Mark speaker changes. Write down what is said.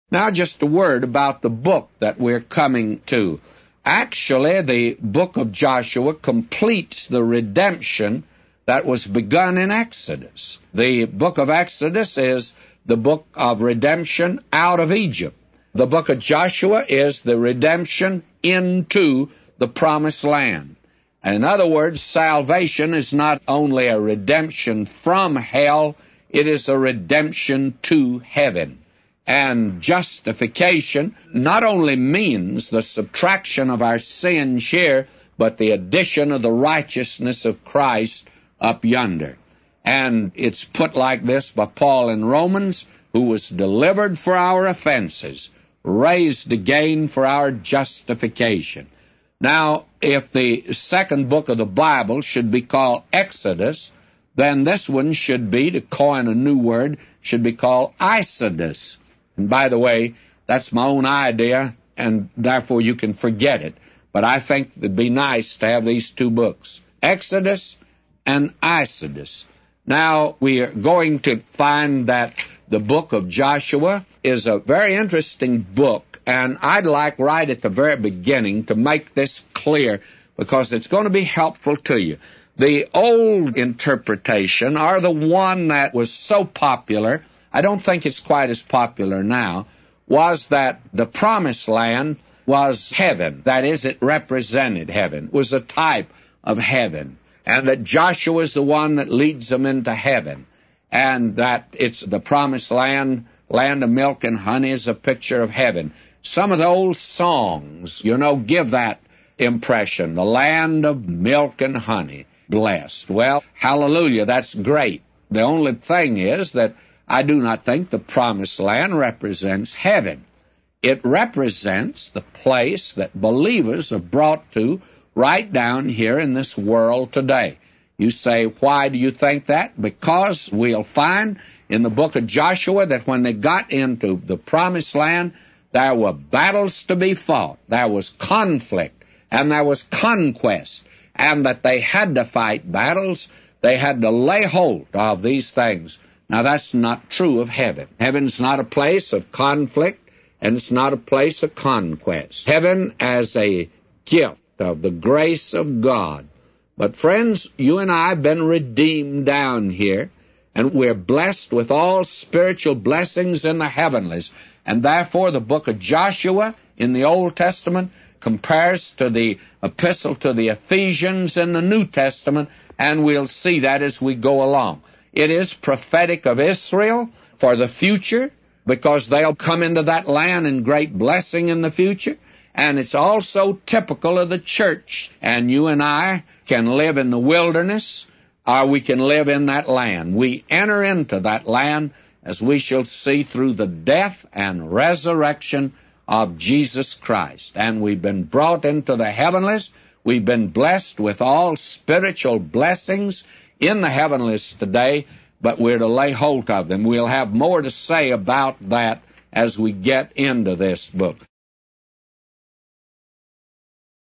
Speaker 1: Now just a word about the book that we're coming to. Actually, the book of Joshua completes the redemption that was begun in Exodus. The book of Exodus is the book of redemption out of Egypt. The book of Joshua is the redemption into the promised land. In other words, salvation is not only a redemption from hell, it is a redemption to heaven. And justification not only means the subtraction of our sins here, but the addition of the righteousness of Christ up yonder. And it's put like this by Paul in Romans, who was delivered for our offenses, raised again for our justification. Now, if the second book of the Bible should be called Exodus, then this one should be, to coin a new word, should be called Isodus. And by the way, that's my own idea, and therefore you can forget it. But I think it'd be nice to have these two books, Exodus and Isodus. Now, we are going to find that the book of Joshua is a very interesting book, and I'd like right at the very beginning to make this clear because it's going to be helpful to you. The old interpretation, or the one that was so popular, I don't think it's quite as popular now, was that the promised land was heaven. That is, it represented heaven. It was a type of heaven. And that Joshua is the one that leads them into heaven. And that it's the promised land, land of milk and honey, is a picture of heaven. Some of the old songs, give that impression. The land of milk and honey, blessed. Well, hallelujah, that's great. The only thing is that I do not think the promised land represents heaven. It represents the place that believers are brought to right down here in this world today. You say, why do you think that? Because we'll find in the book of Joshua that when they got into the promised land, there were battles to be fought. There was conflict, and there was conquest, and that they had to fight battles. They had to lay hold of these things. Now, that's not true of heaven. Heaven's not a place of conflict, and it's not a place of conquest. Heaven as a gift of the grace of God. But, friends, you and I have been redeemed down here, and we're blessed with all spiritual blessings in the heavenlies. And therefore, the book of Joshua in the Old Testament compares to the epistle to the Ephesians in the New Testament, and we'll see that as we go along. It is prophetic of Israel for the future, because they'll come into that land in great blessing in the future. And it's also typical of the church. And you and I can live in the wilderness, or we can live in that land. We enter into that land, as we shall see, through the death and resurrection of Jesus Christ. And we've been brought into the heavenlies. We've been blessed with all spiritual blessings in the heavenlies today, but we're to lay hold of them. We'll have more to say about that as we get into this book.